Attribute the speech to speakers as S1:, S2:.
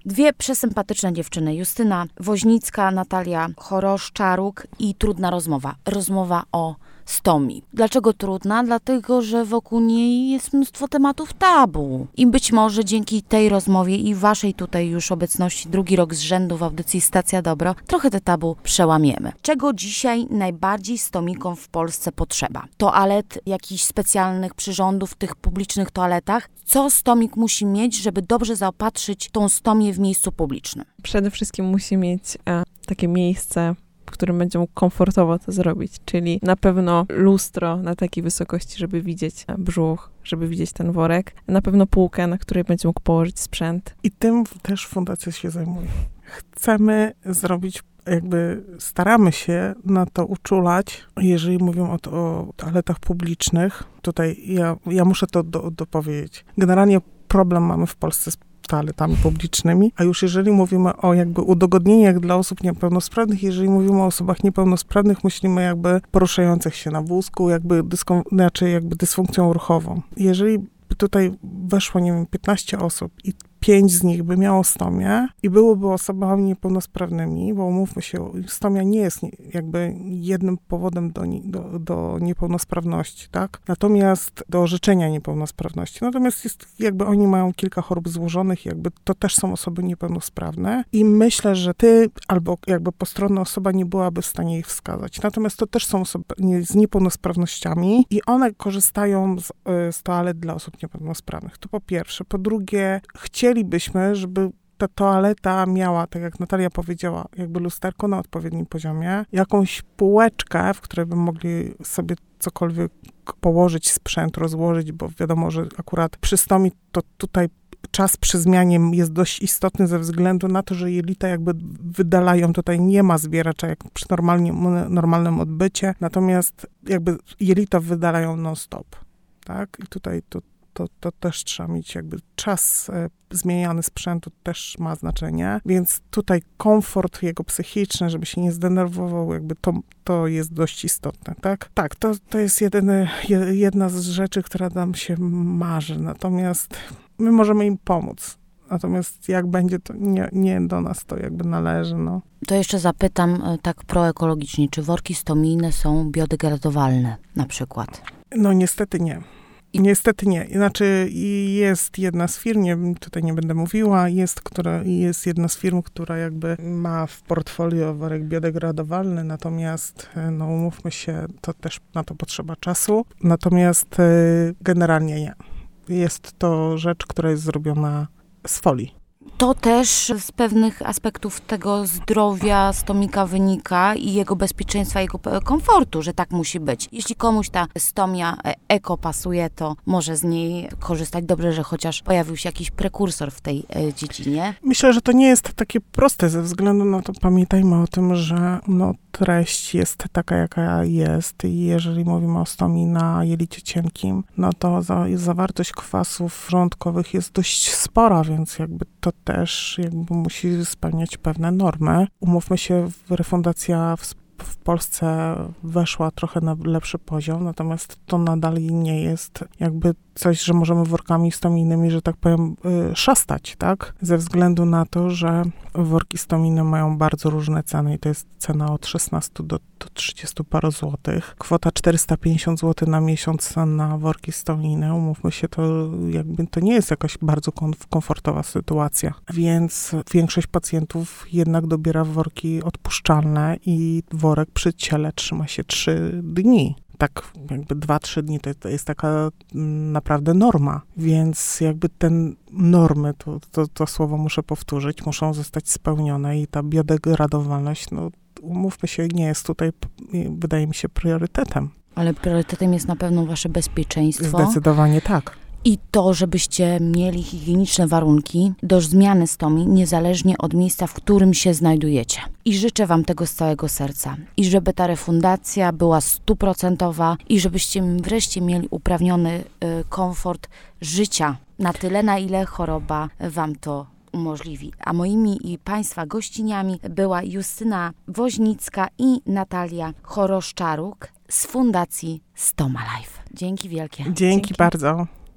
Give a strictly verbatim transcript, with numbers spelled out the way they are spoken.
S1: Dwie przesympatyczne dziewczyny, Justyna Woźnicka, Natalia Chorosz-Czaruk i trudna rozmowa. Rozmowa o stomii. Dlaczego trudna? Dlatego, że wokół niej jest mnóstwo tematów tabu. I być może dzięki tej rozmowie i waszej tutaj już obecności drugi rok z rzędu w audycji Stacja Dobro, trochę te tabu przełamiemy. Czego dzisiaj najbardziej stomikom w Polsce potrzeba? Toalet, jakichś specjalnych przyrządów w tych publicznych toaletach? Co stomik musi mieć, żeby dobrze zaopatrzyć tą stomię w miejscu publicznym?
S2: Przede wszystkim musi mieć e, takie miejsce, w którym będzie mógł komfortowo to zrobić, czyli na pewno lustro na takiej wysokości, żeby widzieć brzuch, żeby widzieć ten worek, na pewno półkę, na której będzie mógł położyć sprzęt.
S3: I tym też fundacja się zajmuje. Chcemy zrobić, jakby staramy się na to uczulać, jeżeli mówią o, to, o toaletach publicznych. Tutaj ja, ja muszę to do, dopowiedzieć. Generalnie problem mamy w Polsce z toaletami publicznymi, a już jeżeli mówimy o jakby udogodnieniach dla osób niepełnosprawnych, jeżeli mówimy o osobach niepełnosprawnych, myślimy jakby poruszających się na wózku, jakby, dyskom, znaczy jakby dysfunkcją ruchową. Jeżeli by tutaj weszło, nie wiem, piętnaście osób i pięć z nich by miało stomię i byłyby osobami niepełnosprawnymi, bo umówmy się, stomia nie jest jakby jednym powodem do, do, do niepełnosprawności, tak? Natomiast do orzeczenia niepełnosprawności. Natomiast jest, jakby oni mają kilka chorób złożonych, jakby to też są osoby niepełnosprawne i myślę, że ty albo jakby postronna osoba nie byłaby w stanie ich wskazać. Natomiast to też są osoby z niepełnosprawnościami i one korzystają z, z toalet dla osób niepełnosprawnych. To po pierwsze. Po drugie, chcieli Chcielibyśmy, żeby ta toaleta miała, tak jak Natalia powiedziała, jakby lusterko na odpowiednim poziomie, jakąś półeczkę, w której by mogli sobie cokolwiek położyć, sprzęt rozłożyć, bo wiadomo, że akurat przy stomii to tutaj czas przy zmianie jest dość istotny ze względu na to, że jelita jakby wydalają, tutaj nie ma zbieracza jak przy normalnie, normalnym odbycie, natomiast jakby jelita wydalają non-stop, tak? I tutaj to To, to też trzeba mieć jakby czas e, zmieniany sprzętu też ma znaczenie, więc tutaj komfort jego psychiczny, żeby się nie zdenerwował, jakby to, to jest dość istotne, tak? Tak, to, to jest jedyny, jedna z rzeczy, która nam się marzy, natomiast my możemy im pomóc. Natomiast jak będzie, to nie, nie do nas to jakby należy, no.
S1: To jeszcze zapytam tak proekologicznie, czy worki stomijne są biodegradowalne na przykład?
S3: No niestety nie. Niestety nie. Znaczy jest jedna z firm, nie, tutaj nie będę mówiła, jest, która, jest jedna z firm, która jakby ma w portfolio worek biodegradowalny, natomiast, no umówmy się, to też na to potrzeba czasu, natomiast generalnie nie. Jest to rzecz, która jest zrobiona z folii.
S1: To też z pewnych aspektów tego zdrowia stomika wynika i jego bezpieczeństwa, jego komfortu, że tak musi być. Jeśli komuś ta stomia eko pasuje, to może z niej korzystać. Dobrze, że chociaż pojawił się jakiś prekursor w tej dziedzinie.
S3: Myślę, że to nie jest takie proste ze względu na to, pamiętajmy o tym, że no, treść jest taka, jaka jest i jeżeli mówimy o stomii na jelicie cienkim, no to za, zawartość kwasów żołądkowych jest dość spora, więc jakby to też jakby musi spełniać pewne normy. Umówmy się, refundacja w, w Polsce weszła trochę na lepszy poziom, natomiast to nadal nie jest jakby coś, że możemy workami stomijnymi, że tak powiem, yy, szastać, tak? Ze względu na to, że worki stomijne mają bardzo różne ceny i to jest cena od szesnastu do, do trzydziestu paru złotych. Kwota czterysta pięćdziesiąt złotych na miesiąc na worki stomijne. Umówmy się, to jakby to nie jest jakaś bardzo komfortowa sytuacja. Więc większość pacjentów jednak dobiera worki odpuszczalne i worek przy ciele trzyma się trzy dni. Tak jakby dwa, trzy dni to, to jest taka naprawdę norma, więc jakby te normy, to, to, to słowo muszę powtórzyć, muszą zostać spełnione i ta biodegradowalność, no umówmy się, nie jest tutaj, wydaje mi się, priorytetem.
S1: Ale priorytetem jest na pewno wasze bezpieczeństwo.
S3: Zdecydowanie tak.
S1: I to, żebyście mieli higieniczne warunki do zmiany stomii, niezależnie od miejsca, w którym się znajdujecie. I życzę wam tego z całego serca. I żeby ta refundacja była stuprocentowa i żebyście wreszcie mieli uprawniony y, komfort życia na tyle, na ile choroba wam to umożliwi. A moimi i państwa gościniami była Justyna Woźnicka i Natalia Chorosz-Czaruk z Fundacji Stoma Life. Dzięki wielkie.
S3: Dzięki, Dzięki. bardzo.